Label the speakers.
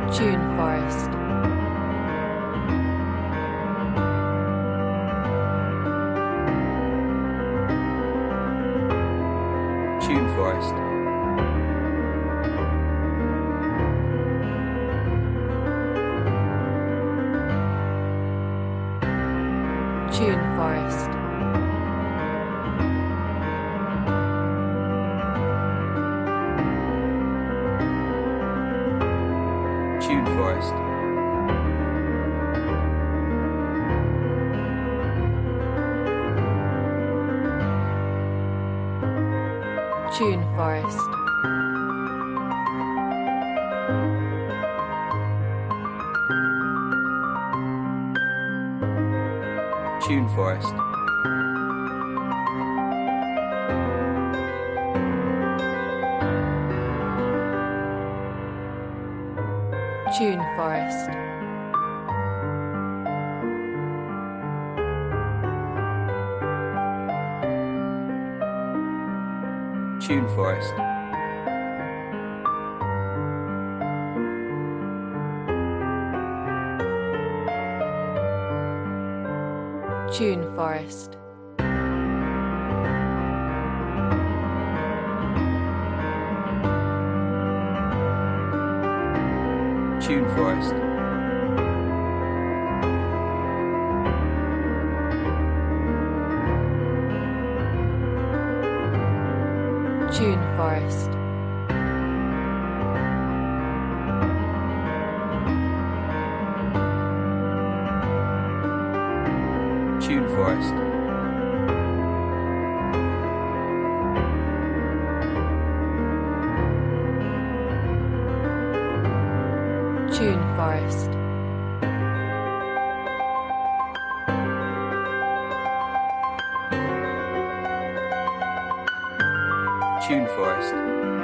Speaker 1: Tune Forest.
Speaker 2: Tune Forest.
Speaker 1: Tune Forest.
Speaker 2: Tune Forest.
Speaker 1: Tune Forest.
Speaker 2: Tune Forest.
Speaker 1: Tune Forest.
Speaker 2: Tune Forest.
Speaker 1: Tune Forest.
Speaker 2: Tune Forest.
Speaker 1: Tune Forest.
Speaker 2: Tune Forest.
Speaker 1: Tune Forest.
Speaker 2: Tune Forest.